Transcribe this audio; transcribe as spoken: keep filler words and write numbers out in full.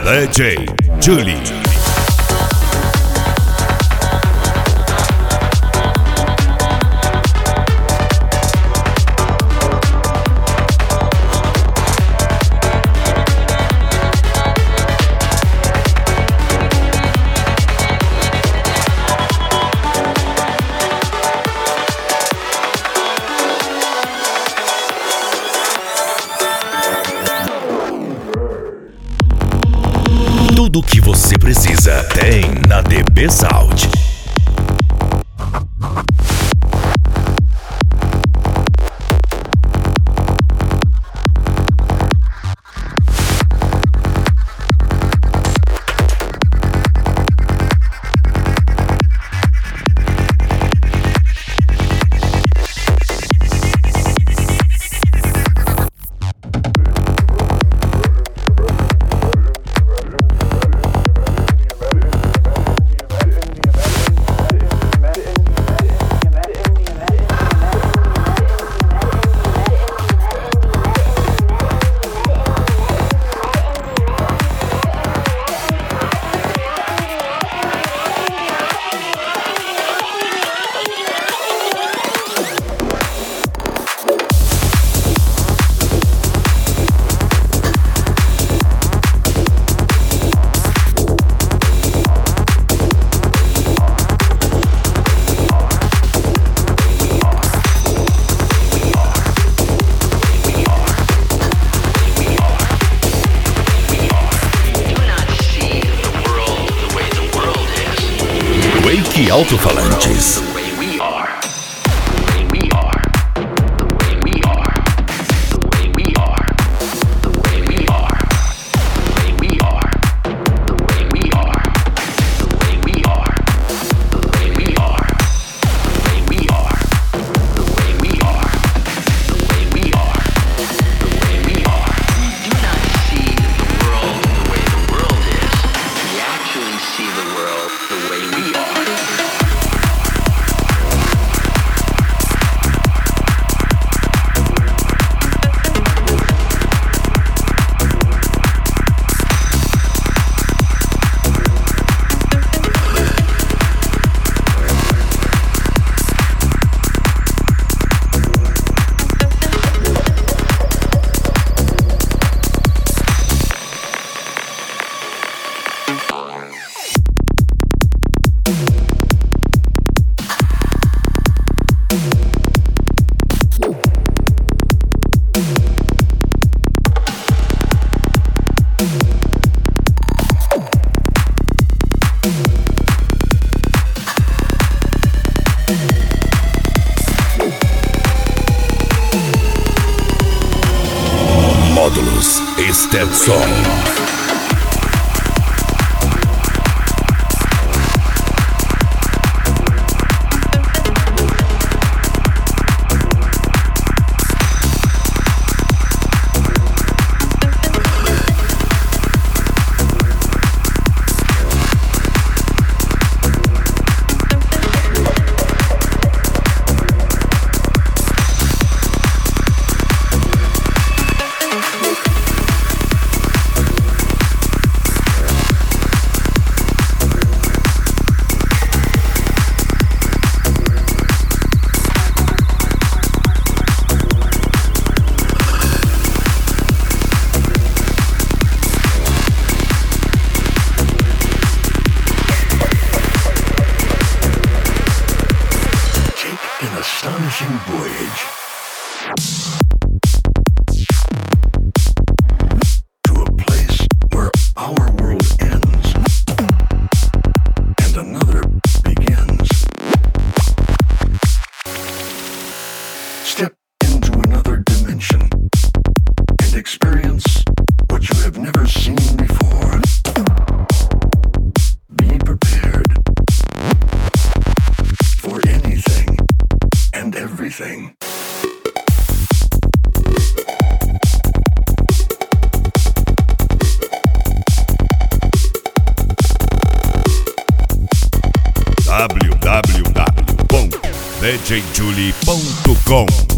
D J Julie. Tudo que você precisa tem na D B Sound. Wake Alto-Falantes. Módulos Stetson. Astonishing voyage to a place where our world ends and another begins. Step into another dimension and experience what you have never seen before. Be prepared for anything and everything. w w w ponto d j julie ponto com